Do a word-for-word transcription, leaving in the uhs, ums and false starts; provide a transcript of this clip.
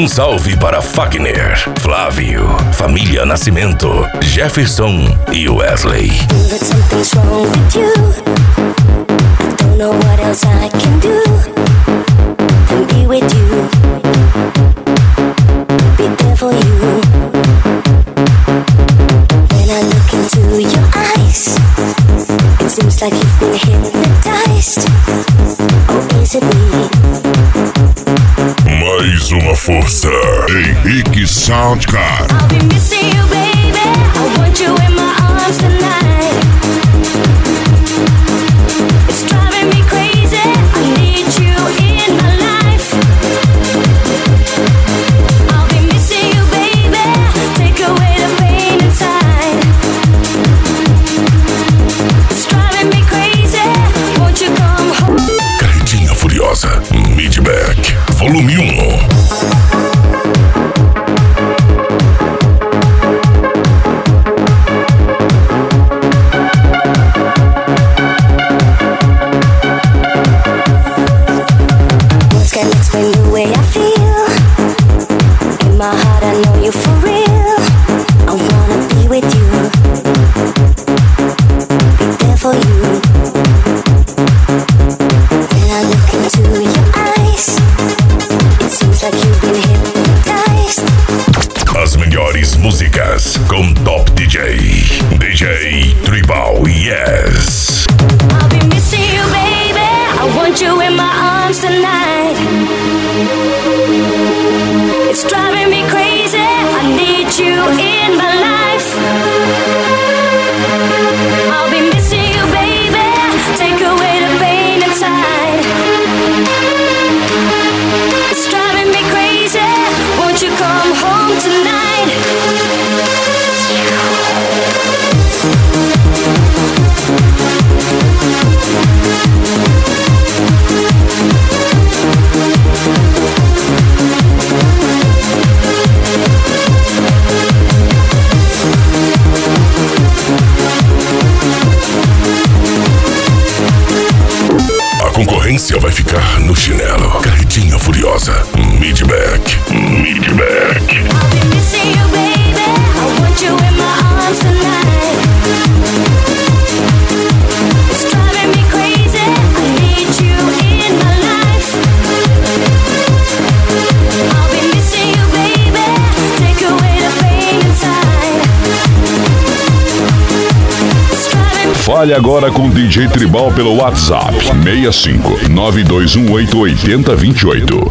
Um salve para Fagner, Flávio, família Nascimento, Jefferson e Wesley. But something's wrong with you. I don't know what else I can do than be with you, be there for you. When I look into your eyes, it seems like you've been hypnotized. Oh, is it me? Mais uma força, Henrique Soundcard. I'll be missing you, baby. I want you in my arms tonight. It's driving me crazy. I need you in my life. I'll be missing you, baby. Take away the pain inside. It's driving me crazy. Won't you come home? Carretinha Furiosa, Midback, volume um. Músicas com Top D J, D J Tribal, yes. I'll be missing you, baby. I want you in my arms tonight. It's driving me crazy. I need you in my life. I'll be missing you, baby. Take away the pain inside. It's driving me crazy. Won't you come home tonight? A concorrência vai ficar no chinelo. Carretinha Furiosa, Midback, Midback. I'll be missing you, baby. I want you in my arms tonight. It's driving me crazy. I need you in my life. I'll be missing you, baby. Take away the pain inside. It's driving me. Fale agora com o D J Tribal pelo WhatsApp seis cinco nove dois um oito oito zero dois oito.